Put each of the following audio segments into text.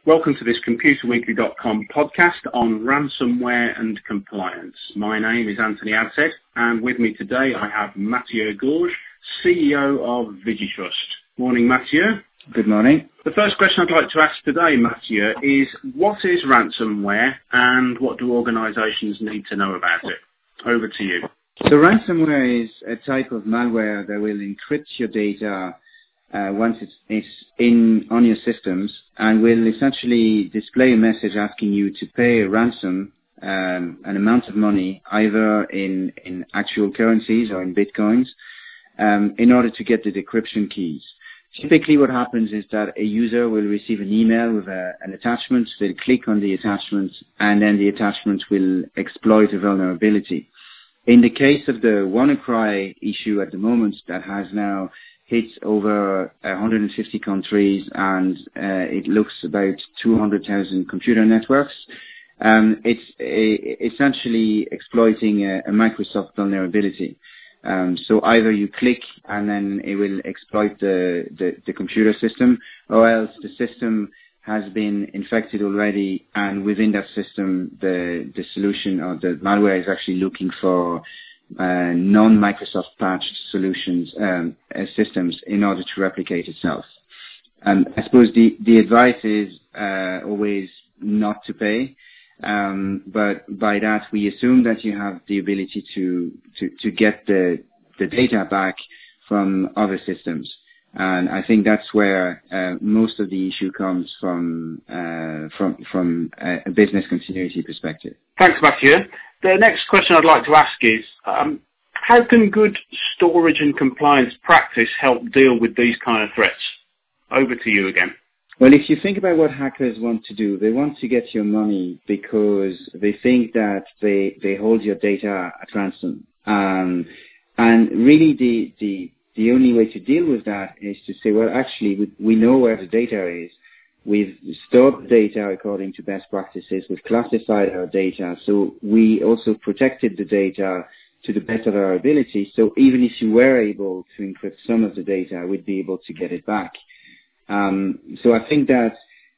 Welcome to this ComputerWeekly.com podcast on ransomware and compliance. My name is Anthony Adshead, and with me today I have Mathieu Gorge, CEO of Vigitrust. Morning, Mathieu. Good morning. The first question I'd like to ask today, Mathieu, is what is ransomware and what do organisations need to know about it? Over to you. So ransomware is a type of malware that will encrypt your data once it's on your systems, and will essentially display a message asking you to pay a ransom, an amount of money, either in actual currencies or in bitcoins, in order to get the decryption keys. Typically what happens is that a user will receive an email with an attachment, they'll click on the attachment, and then the attachment will exploit a vulnerability. In the case of the WannaCry issue at the moment that has now hit over 150 countries and it looks about 200,000 computer networks, it's essentially exploiting a Microsoft vulnerability. So either you click and then it will exploit the computer system, or else the system has been infected already, and within that system the solution or the malware is actually looking for non-Microsoft patched solutions, systems in order to replicate itself. I suppose the advice is always not to pay, but by that we assume that you have the ability to get the data back from other systems. And I think that's where most of the issue comes from a business continuity perspective. Thanks, Mathieu. The next question I'd like to ask is, how can good storage and compliance practice help deal with these kind of threats? Over to you again. Well, if you think about what hackers want to do, they want to get your money because they think that they hold your data at ransom. And really the only way to deal with that is to say, well, actually, we know where the data is. We've stored the data according to best practices. We've classified our data. So we also protected the data to the best of our ability. So even if you were able to encrypt some of the data, we'd be able to get it back. So I think that,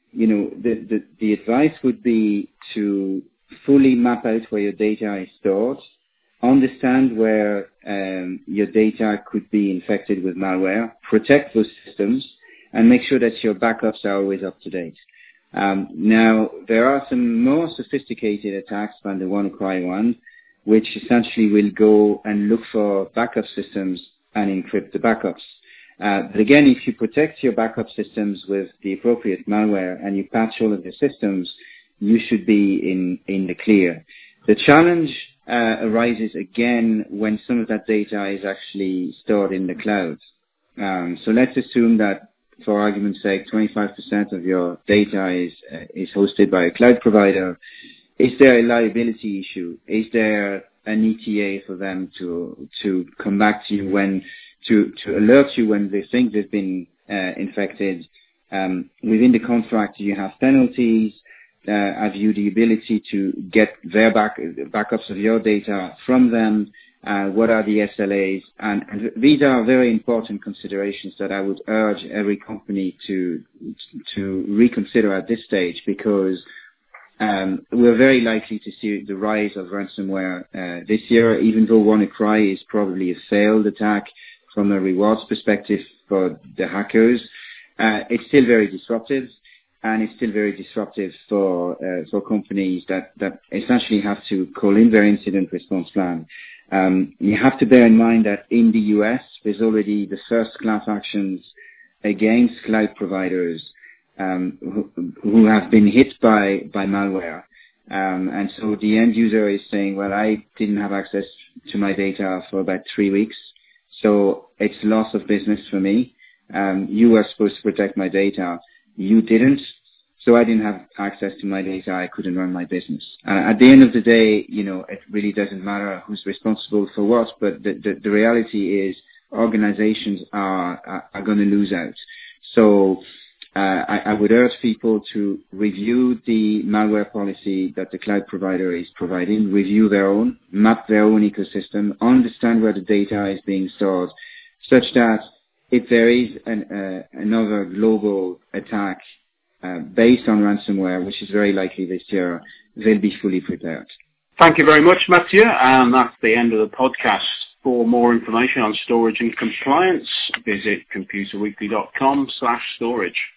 the advice would be to fully map out where your data is stored, understand where your data could be infected with malware, protect those systems, and make sure that your backups are always up to date. Now, there are some more sophisticated attacks than the WannaCry one, which essentially will go and look for backup systems and encrypt the backups. But again, if you protect your backup systems with the appropriate malware and you patch all of the systems, you should be in the clear. The challenge arises again when some of that data is actually stored in the cloud. So let's assume that, for argument's sake, 25% of your data is hosted by a cloud provider. Is there a liability issue? Is there an ETA for them to come back to you to alert you when they think they've been infected? Within the contract, do you have penalties? Have you the ability to get their backups of your data from them? What are the SLAs? And these are very important considerations that I would urge every company to reconsider at this stage, because we're very likely to see the rise of ransomware this year, even though WannaCry is probably a failed attack from a rewards perspective for the hackers. It's still very disruptive. And it's still very disruptive for companies that essentially have to call in their incident response plan. You have to bear in mind that in the US, there's already the first class actions against cloud providers who have been hit by malware. And so the end user is saying, well, I didn't have access to my data for about 3 weeks, so it's loss of business for me. You were supposed to protect my data. You didn't, so I didn't have access to my data. I couldn't run my business. At the end of the day, it really doesn't matter who's responsible for what, but the reality is organizations are going to lose out. So I would urge people to review the malware policy that the cloud provider is providing, review their own, map their own ecosystem, understand where the data is being stored, such that if there is another global attack based on ransomware, which is very likely this year, they'll be fully prepared. Thank you very much, Mathieu. And that's the end of the podcast. For more information on storage and compliance, visit computerweekly.com/storage.